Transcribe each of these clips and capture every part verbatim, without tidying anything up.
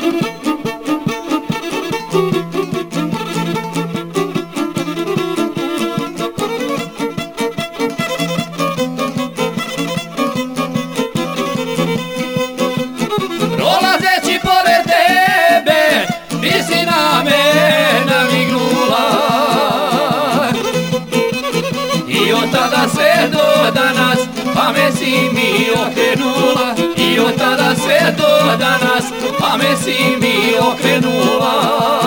Prolazeći pored tebe, ti si na me navignula. I od tada sve do danas pamet si mi okrenula. I od tada sve do danas pamet si mi okrenula.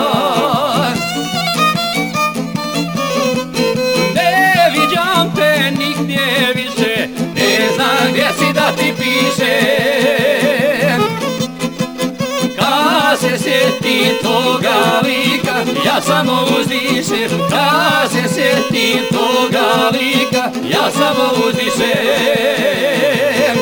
Ne viđam te nigdje više, ne znam gdje si da ti pišem. Kad se sjetim toga lika, ja samo uzdišem. Kad se sjetim toga lika, ja samo uzdišem.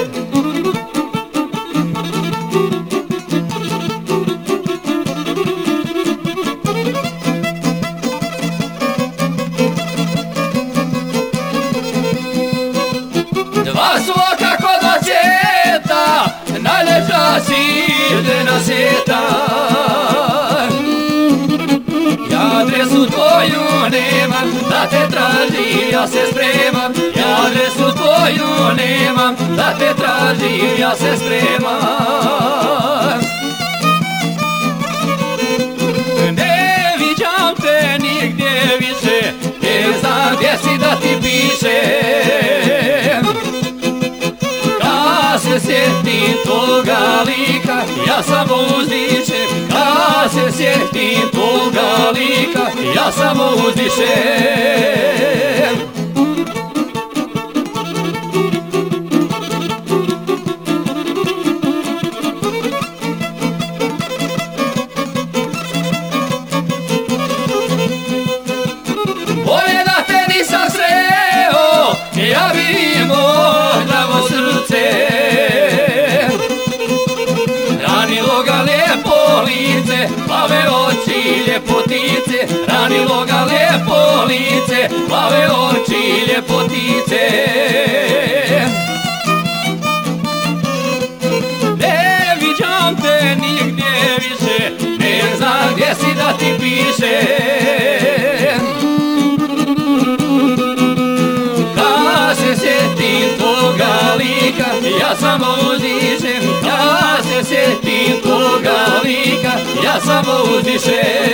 Dva su oka kod očeta, najlepša si žena svijeta. Ja adresu tvoju nemam, da te tražim, ja se spremam. Ja adresu tvoju nemam, da te tražim, ja se spremam. Ne viđam te nigdje više, ne znam gdje si da ti pišem. Kad se sjetim toga lika, ja samo uzdišem. Kad se sjetim toga lika, ja samo uzdišem. Bolje da te nisam sreo, ja bi imao zdravo srce. Ranilo ga lijepo lice, plave oči ljepotice. Ranilo ga lijepo lice, plave oči ljepotice. Ne viđam te nigdje više, ne znam gdje si da ti pišem. Kad se sjetim toga lika, ja samo uzdišem. Kad se sjetim toga lika, ja samo uzdišem.